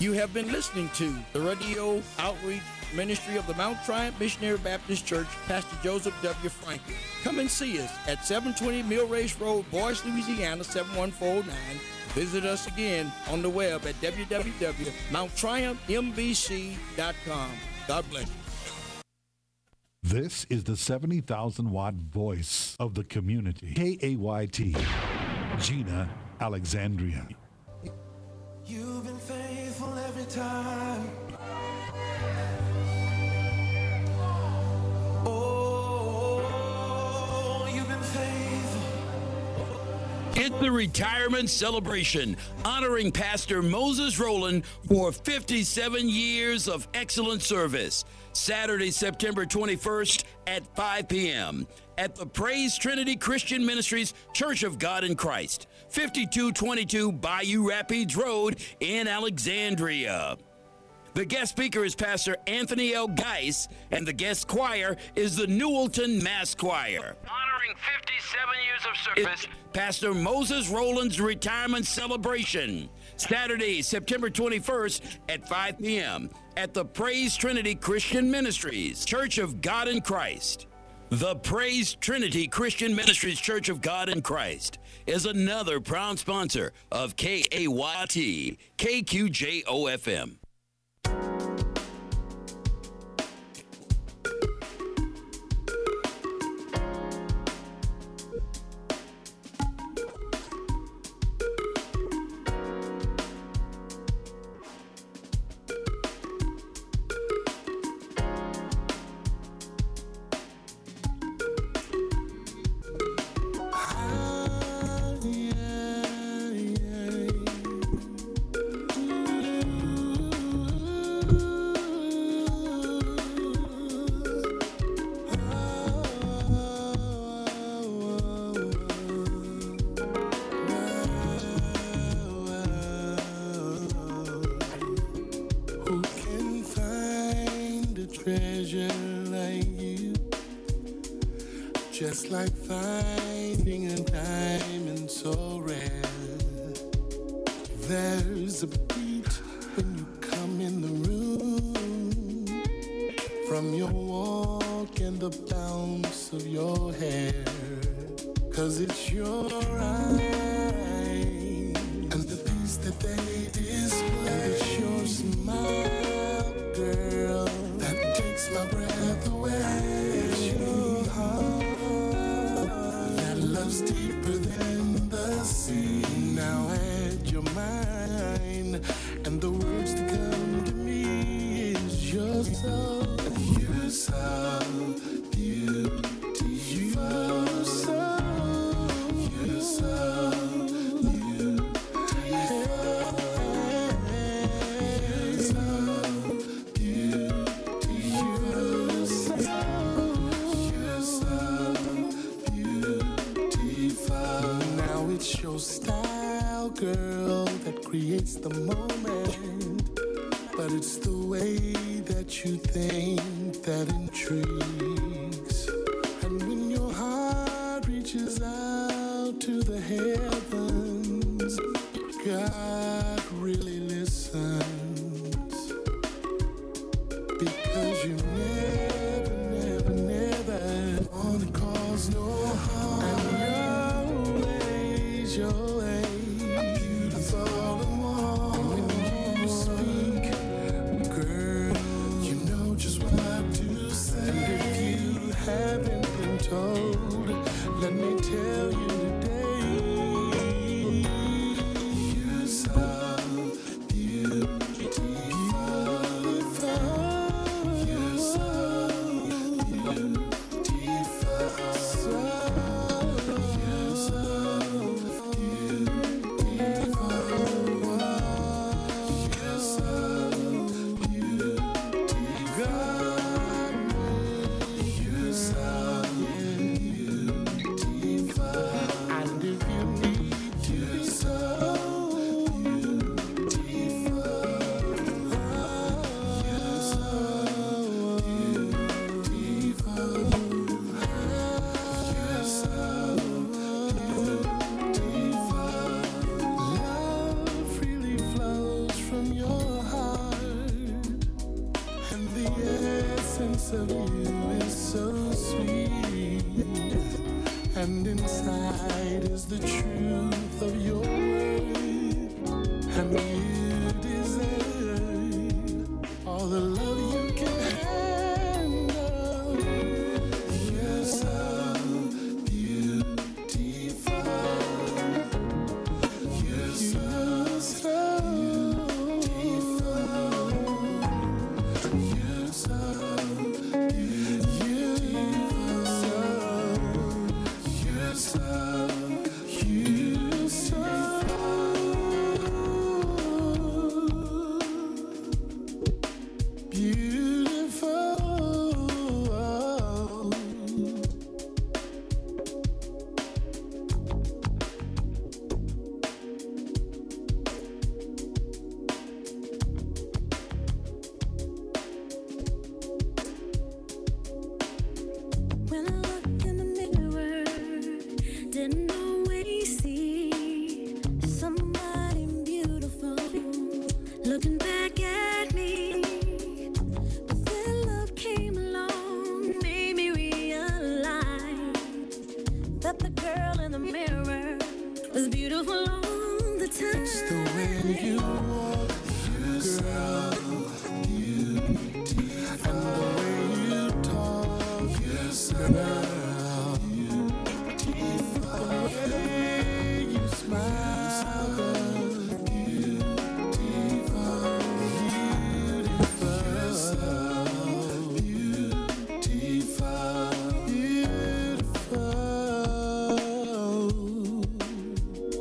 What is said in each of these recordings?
You have been listening to the radio outreach ministry of the Mount Triumph Missionary Baptist Church, Pastor Joseph W. Franklin. Come and see us at 720 Mill Race Road, Boyce, Louisiana, 71409. Visit us again on the web at www.mounttriumphmbc.com. God bless you. This is the 70,000-watt voice of the community. KAYT, Gina Alexandria. You've been faithful every time. Oh, you've been faithful. It's the retirement celebration honoring Pastor Moses Rowland for 57 years of excellent service. Saturday, September 21st at 5 p.m. at the Praise Trinity Christian Ministries Church of God in Christ, 5222 Bayou Rapids Road in Alexandria. The guest speaker is Pastor Anthony L. Geis, and the guest choir is the Newellton Mass Choir. Honoring 57 years of service, Pastor Moses Rowland's retirement celebration, Saturday, September 21st at 5 p.m. at the Praise Trinity Christian Ministries, Church of God in Christ. The Praise Trinity Christian Ministries Church of God in Christ is another proud sponsor of KAYT, KQJO-FM. Just like finding a diamond so rare. There's a beat when you come in the room, from your walk and the bounce of your hair. 'Cause it's your eyes and the piece that they display. It's your smile, girl, that takes my breath away. It's your heart love's deeper than the sea. Now add your mind, and the words that come to me is you're so beautiful. You're so your style, girl, that creates the moment. But it's the way that you think that intrigues. And when your heart reaches out to the heavens, God really listens. Because you never wanna cause no harm. Your way, beautiful and warm. When you speak, girl, you know just what to say. And if you haven't been told, let me tell you today. You're so truth of your word, and you deserve all the love you can handle. You're so beautiful. You're so beautiful. You're so When I look in the mirror, didn't always see somebody beautiful looking back at me. But then love came along, made me realize that the girl in the mirror was beautiful all the time. it's the way you walk, girl, and the way you talk, girl, the way you smile, girl, beautiful.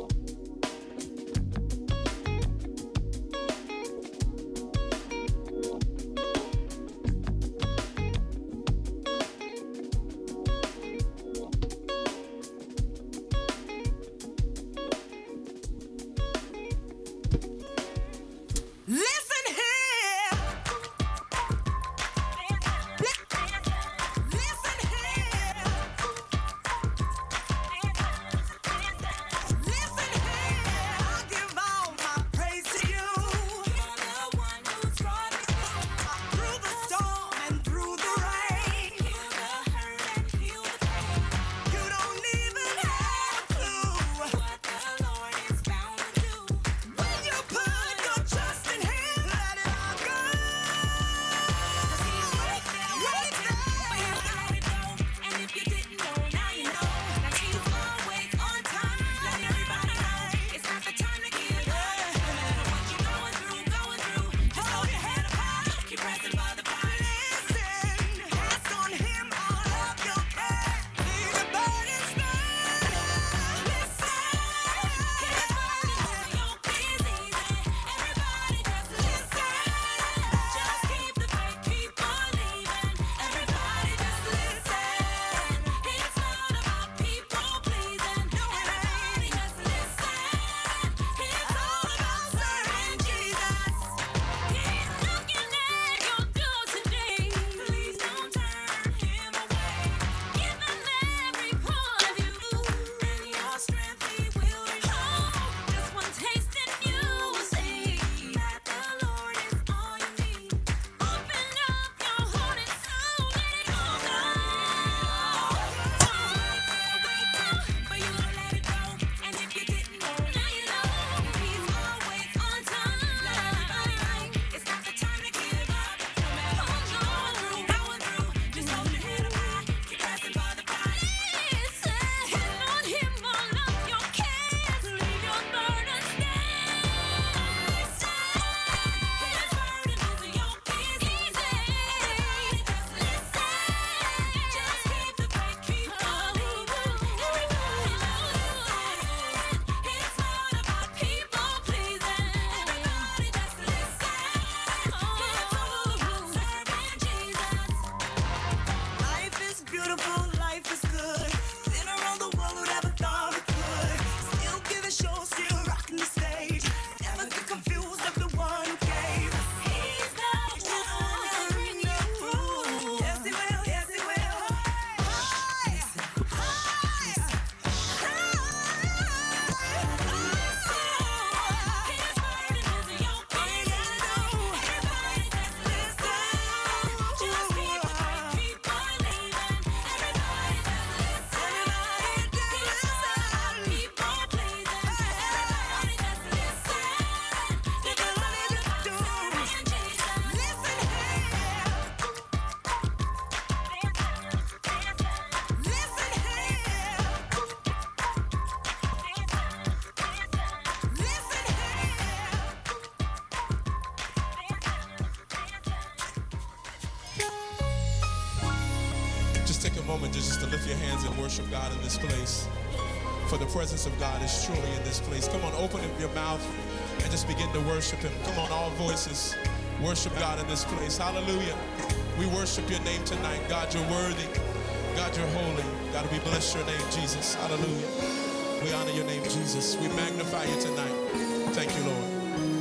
moment just to lift your hands and worship God in this place. For the presence of God is truly in this place. Come on, open up your mouth and just begin to worship him. Come on, all voices, worship God in this place. Hallelujah. We worship your name tonight. God, you're worthy. God, you're holy. God, we bless your name, Jesus. Hallelujah. We honor your name, Jesus. We magnify you tonight. Thank you, Lord.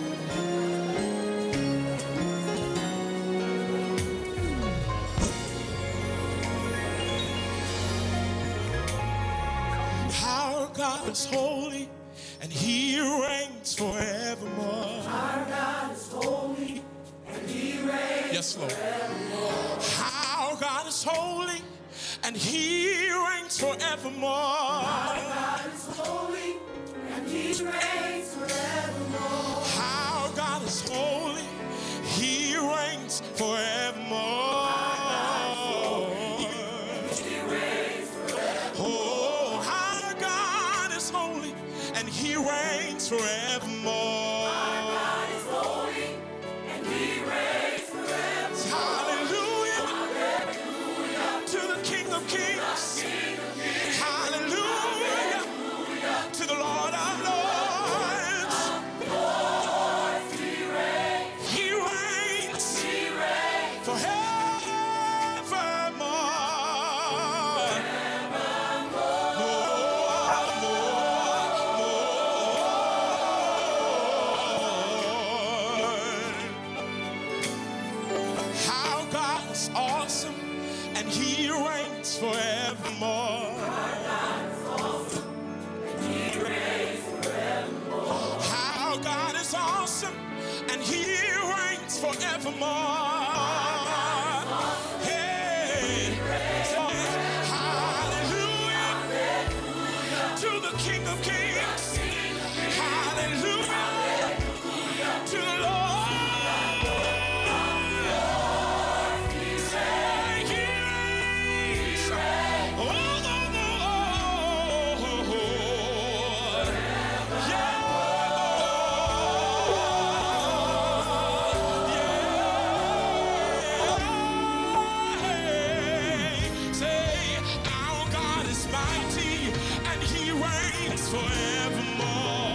Our God is holy, and he reigns forevermore. Our God is holy, and he reigns. Yes, Lord. Our God is holy, and he reigns forevermore. Our God is holy, and he reigns forevermore. Our God is holy, he reigns forevermore. Oh, our God is holy, and he reigns forevermore. Our God is holy, and he reigns forevermore. Hallelujah. Hallelujah. To the King of Kings. Hallelujah. To the Lord of Lords. He reigns. He reigns. He reigns forevermore. How God is awesome, and he reigns forevermore. How God is awesome, and he reigns forevermore. Hey, hallelujah to the King of Kings. Hallelujah to the Lord. Forevermore.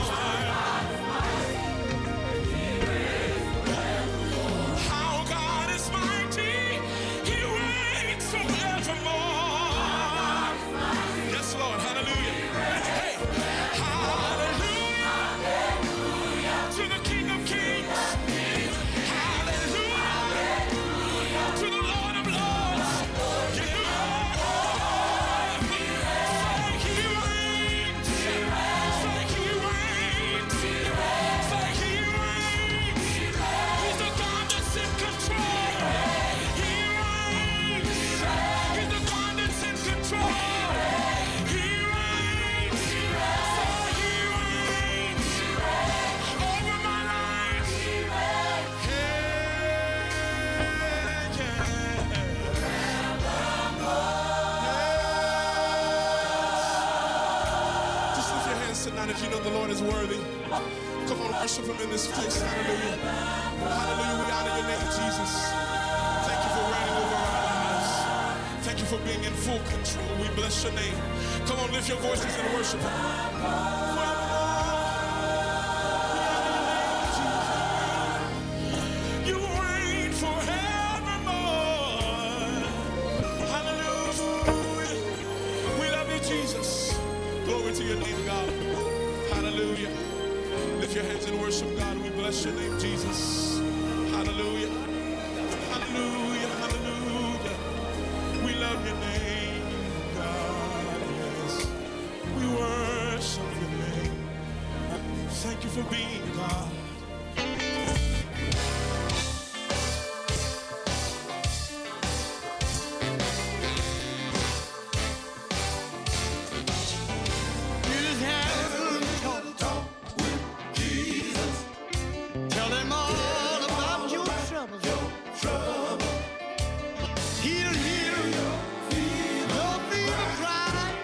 How God is mighty, he reigns forevermore. Yes, Lord, hallelujah. Hey, hallelujah to the King of Kings. Hallelujah to the Lord of Lords. Tonight, if you know the Lord is worthy, come on, worship him in this place. Hallelujah. Hallelujah. We honor your name, Jesus. Thank you for reigning over our lives. Thank you for being in full control. We bless your name. Come on, lift your voices and worship him. You reign forevermore. Hallelujah. We love you, Jesus. Glory to your name, God. Hallelujah. Lift your hands and worship God. We bless your name, Jesus. Hallelujah. Hallelujah. Hallelujah. We love your name, God. Yes. We worship your name. Thank you for being God.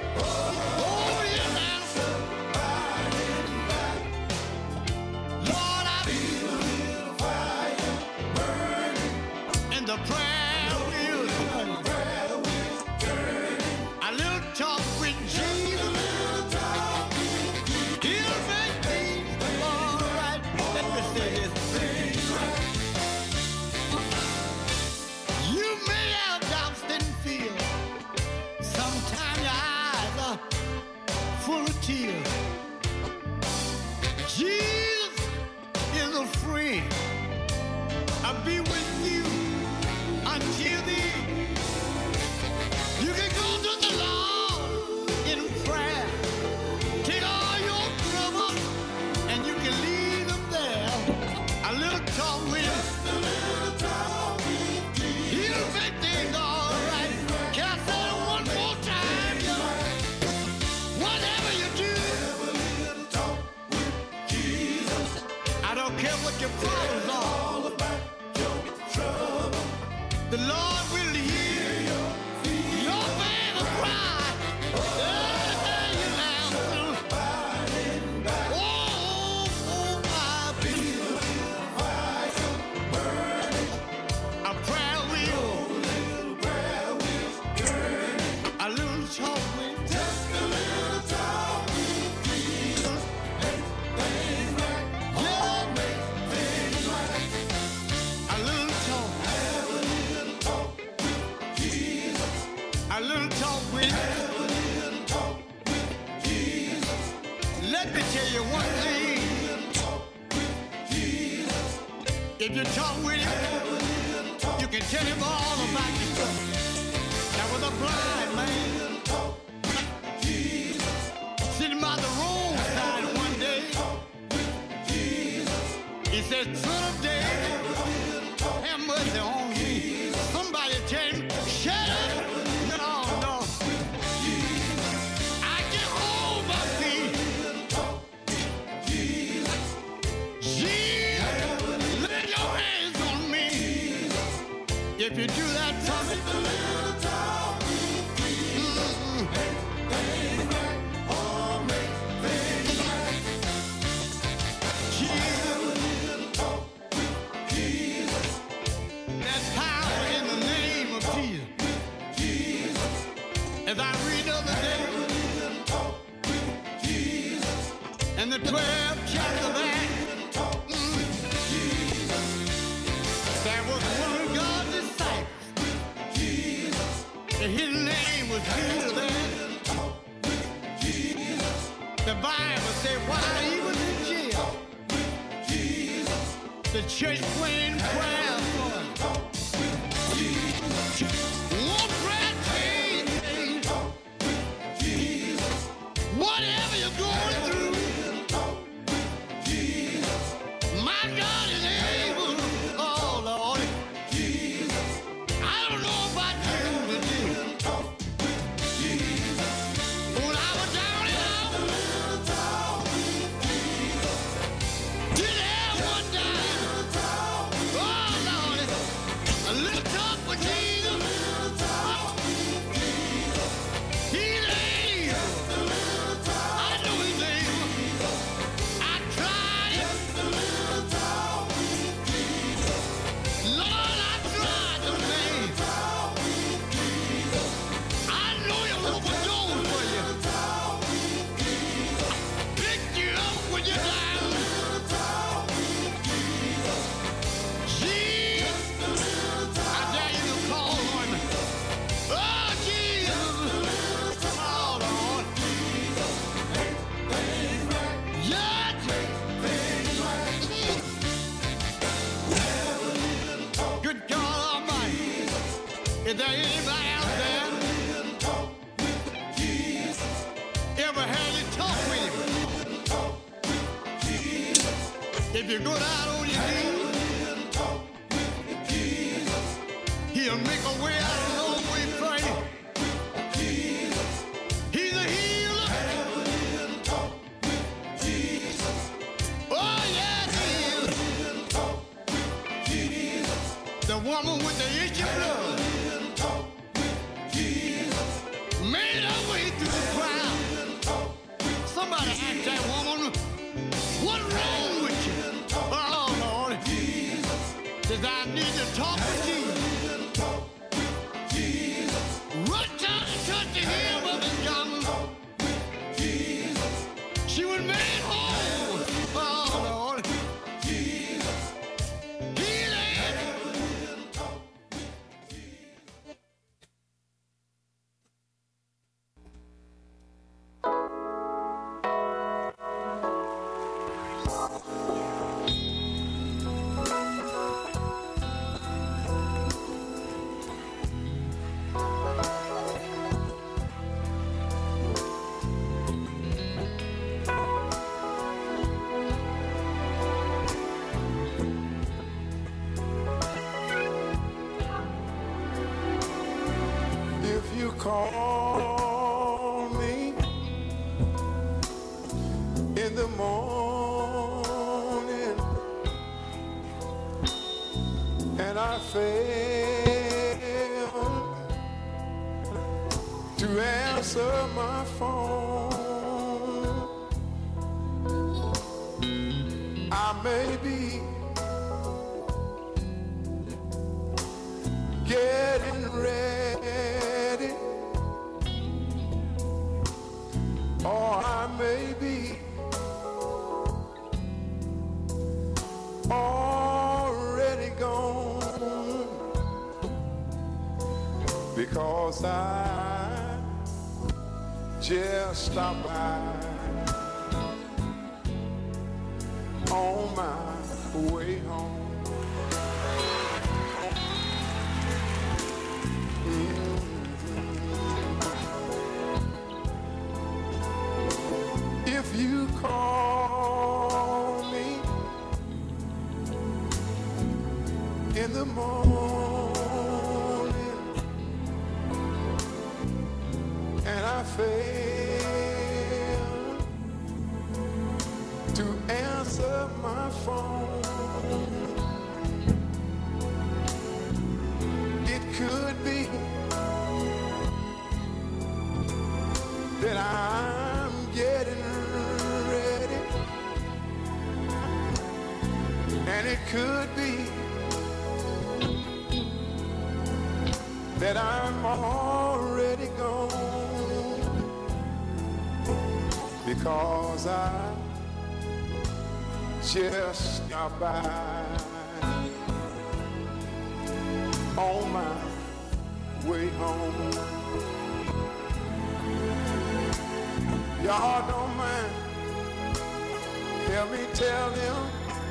Lord, care what your problems are. all about your trouble. The Lord will hear your baby cry. You answer. Oh, my people. A prayer wheel. A little talk with. Just a little talk with Jesus. Make things right. Yeah. Make things right. A little talk. Have a little talk with Jesus. A little talk with. Have a little talk with Jesus. Let me tell you one thing. Talk with Jesus. If you talk with him, Have a little talk. you can tell him all about yourself. There was a blind man sitting by the roadside one day. He said, son of David, have mercy on me. Somebody tell him, shut up. No. I get on my feet. Jesus, lay your hands on me. If you do that for me, there's power in the name of Jesus. As I read the other day, in the 12th chapter there, there was one of God's disciples. And his name was Peter there. The Bible said while he was in jail, the church went in prayer for him. One prayer change. Whatever you're going through, my God is able. Oh, Lord. I don't know about you today. When I was down and out, did have one time. Oh, Lord. A little talk with Jesus. He's able. I know he's able. I tried it. Lord, I tried the thing. I know he'll open doors for you. Pick you up when you're down. Jesus, I dare you to call on him. Oh, Jesus. Oh, Lord. Yeah. Good God Almighty. Is there anybody out there ever had you talk with him? If you go down on your knees, he'll make a way out of no way for you. He's a healer. Oh, yes, he is. The woman with the itchy blood made her way through the crowd. Somebody asked that woman, what's wrong with you? Oh, Lord. Says I need to talk with Jesus. Run down and touch the hem of his garment. She was made whole. Oh, Lord. Healing. failed to answer my phone. I may be getting ready, or I may be already gone, because I just stopped by on my way home. If you call me in the morning and I fail to answer my phone, it could be that I'm getting ready, and it could be that I'm already gone, because I just stopped by on my way home. Y'all don't mind, help me tell them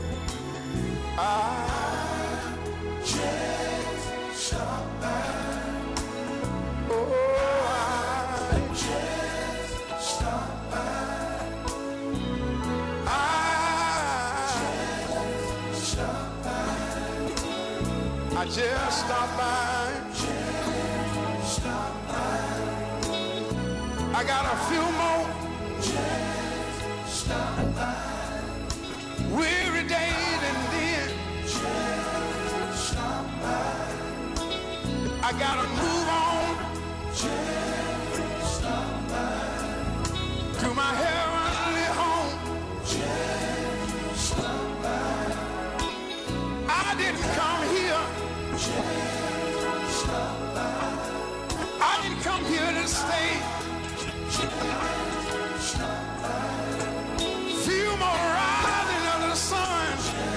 I just stopped by. Oh, I just stopped by. I just stopped by. I just stopped by. I got a few more weary days, and then I gotta move on to my heavenly home. I didn't come here, I didn't come here to stay. Few more rising of the sun,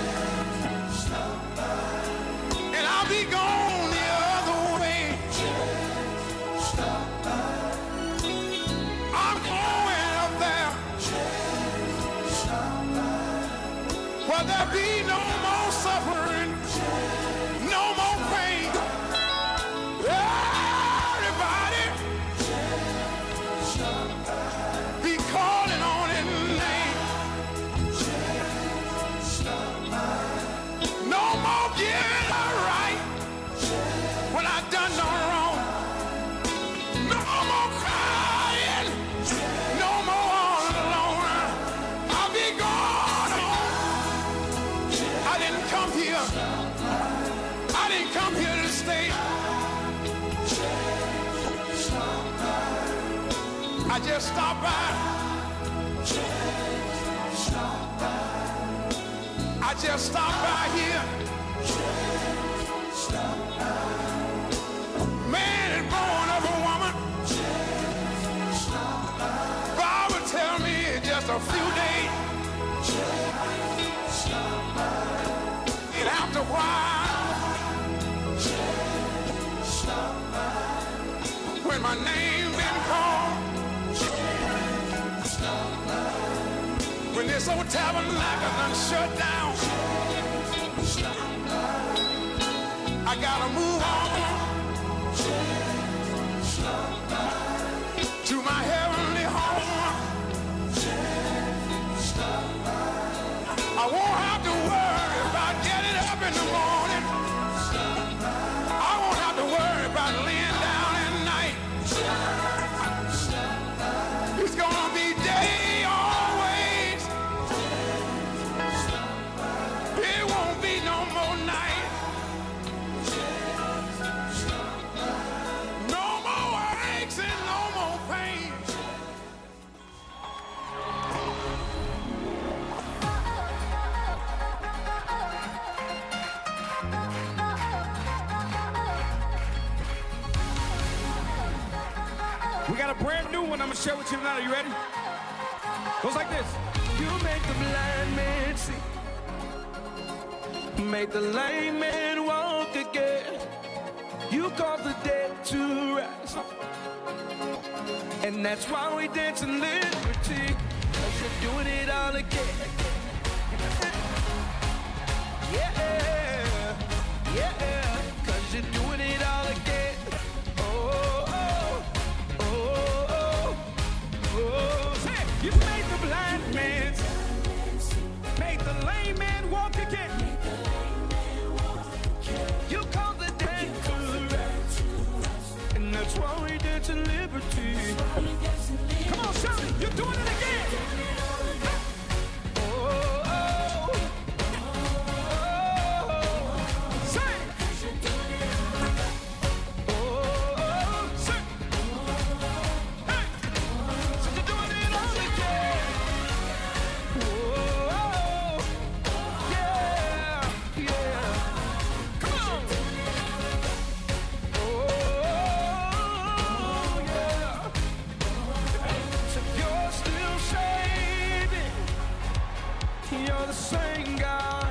and I'll be gone the other way. I'm going up there where there be no more suffering, no more pain. Everybody be calling on his name. No more giving her right when I done no wrong. No more crying, no more all alone. I'll be gone home. I didn't come here, I didn't come here to stay. I just stopped by. I just stopped by here. Man is born of a woman. Bible tell me it's just a few days. And after a while, when my name been called, when this old tabernacle done shut down, I gotta move on to my heavenly home. I won't have to worry about getting up in the morning. I won't have to worry about laying down at night. It's gonna be day always. It won't be no more night. We got a brand new one I'm gonna share with you tonight. Are you ready? Goes like this. You make the blind man see, make the lame man walk again. You cause the dead to rise, and that's why we dance in liberty. 'Cause you're doing it all again. Yeah, yeah, 'cause you're doing it all again. Oh, oh, oh, oh, oh. Say, you made the blind man, made the lame man walk again. You called the dead to rise, and that's why we dance in liberty. Come on, shout it, you're doing it again. You're the same God.